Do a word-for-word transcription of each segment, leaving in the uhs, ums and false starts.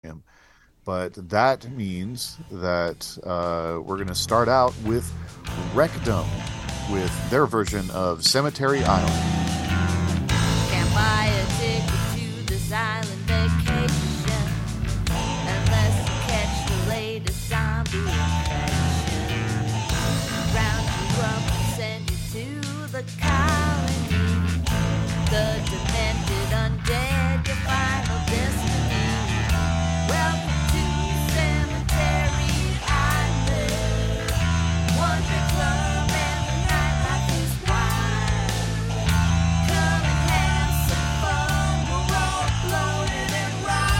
But that means that uh, we're going to start out with Rectum with their version of Cemetery Island. Can't buy a ticket to this island vacation unless you catch the latest zombie infection. Round you up and send you to the colony. The demented undead, your final destiny. Welcome to Cemetery Island. One big club and the nightlife is wild. Come and have some fun. We're all bloated and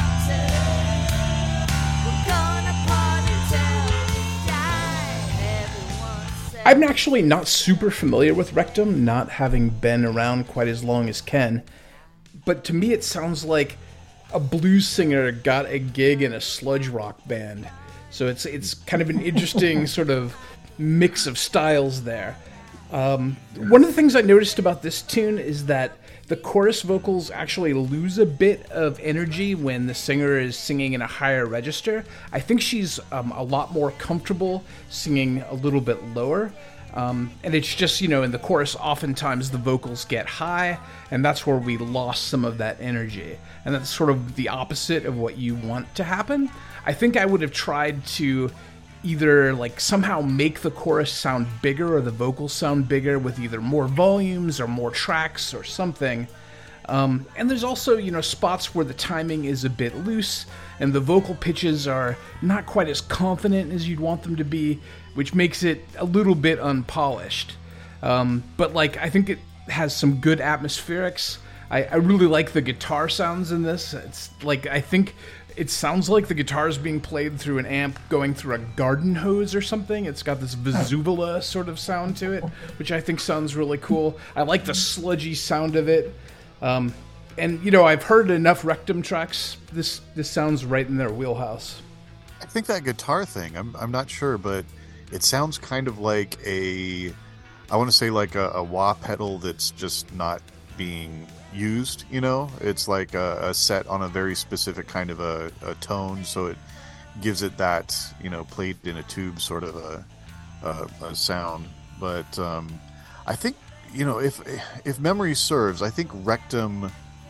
rotten. We're gonna party till we die. Everyone says I'm actually not super familiar with Rectum, not having been around quite as long as Ken. But to me, it sounds like a blues singer got a gig in a sludge rock band. So it's it's kind of an interesting sort of mix of styles there. Um, one of the things I noticed about this tune is that the chorus vocals actually lose a bit of energy when the singer is singing in a higher register. I think she's um, a lot more comfortable singing a little bit lower. Um, and it's just, you know, in the chorus, oftentimes the vocals get high, and that's where we lost some of that energy. And that's sort of the opposite of what you want to happen. I think I would have tried to either, like, somehow make the chorus sound bigger or the vocals sound bigger with either more volumes or more tracks or something. Um, and there's also, you know, spots where the timing is a bit loose and the vocal pitches are not quite as confident as you'd want them to be, which makes it a little bit unpolished. Um, but, like, I think it has some good atmospherics. I, I really like the guitar sounds in this. It's, like, I think it sounds like the guitar is being played through an amp going through a garden hose or something. It's got this Vesuvula sort of sound to it, which I think sounds really cool. I like the sludgy sound of it. Um, and, you know, I've heard enough Rectum tracks. This this sounds right in their wheelhouse. I think that guitar thing, I'm, I'm not sure, but it sounds kind of like a, I want to say like a, a wah pedal that's just not being used, you know? It's like a, a set on a very specific kind of a, a tone, so it gives it that, you know, played in a tube sort of a, a, a sound. But um, I think, you know, if if memory serves, I think Rectum,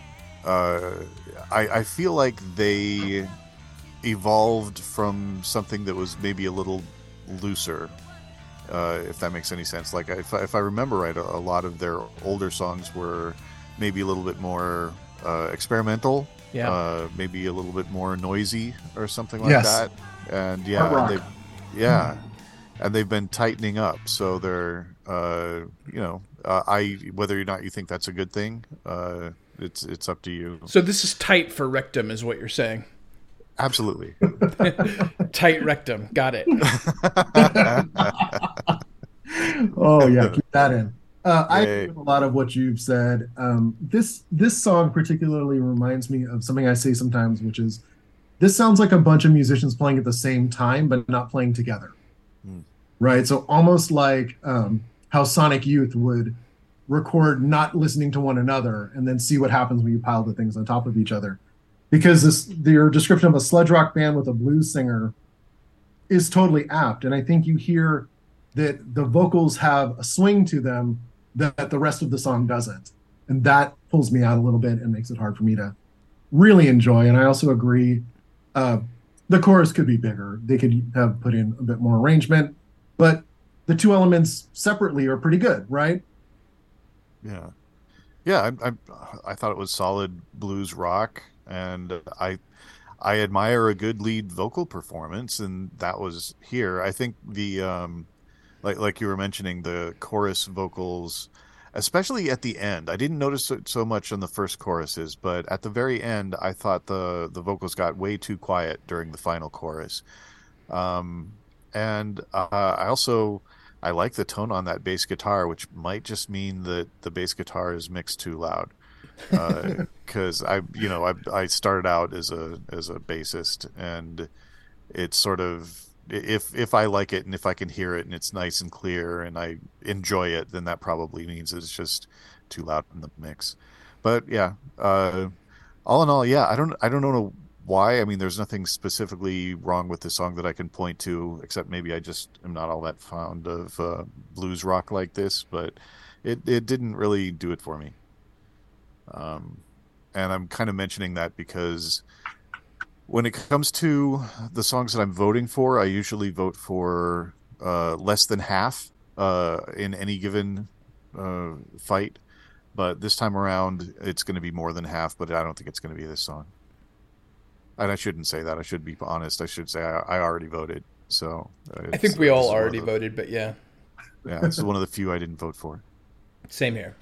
uh, I, I feel like they evolved from something that was maybe a little looser, uh, if that makes any sense. Like, if I, if I remember right, a, a lot of their older songs were maybe a little bit more uh, experimental, Yeah. uh, maybe a little bit more noisy or something like Yes. that. And Hard yeah, rock. they, yeah, and they've been tightening up. So they're, uh, you know, uh, I whether or not you think that's a good thing, uh, it's it's up to you. So this is tight for Rectum, is what you're saying. Absolutely. Tight Rectum. Got it. Oh yeah, keep that in. Uh, I Yay. agree with a lot of what you've said. Um, this this song particularly reminds me of something I say sometimes, which is this sounds like a bunch of musicians playing at the same time, but not playing together. Hmm. Right? So almost like um, how Sonic Youth would record not listening to one another and then see what happens when you pile the things on top of each other. Because this your description of a sludge rock band with a blues singer is totally apt. And I think you hear that the vocals have a swing to them that the rest of the song doesn't. And that pulls me out a little bit and makes it hard for me to really enjoy. And I also agree, uh, the chorus could be bigger. They could have put in a bit more arrangement, but the two elements separately are pretty good, right? Yeah, yeah. I, I I thought it was solid blues rock, and I I admire a good lead vocal performance, and that was here. I think the um, like like you were mentioning, the chorus vocals, especially at the end. I didn't notice it so much on the first choruses, but at the very end, I thought the the vocals got way too quiet during the final chorus. Um, and uh, I also I like the tone on that bass guitar, which might just mean that the bass guitar is mixed too loud. Because I, you know, I I started out as a as a bassist, and it's sort of, if if I like it and if I can hear it and it's nice and clear and I enjoy it, then that probably means it's just too loud in the mix. But yeah, uh, all in all, yeah, I don't I don't know why. I mean, there's nothing specifically wrong with the song that I can point to, except maybe I just am not all that fond of uh, blues rock like this. But it it didn't really do it for me. Um, and I'm kind of mentioning that because when it comes to the songs that I'm voting for, I usually vote for uh, less than half uh, in any given uh, fight. But this time around, it's going to be more than half. But I don't think it's going to be this song. And I shouldn't say that. I should be honest. I should say I, I already voted. So I think we all this is one of already the- voted, but yeah, Yeah, this is one of the few I didn't vote for. same here.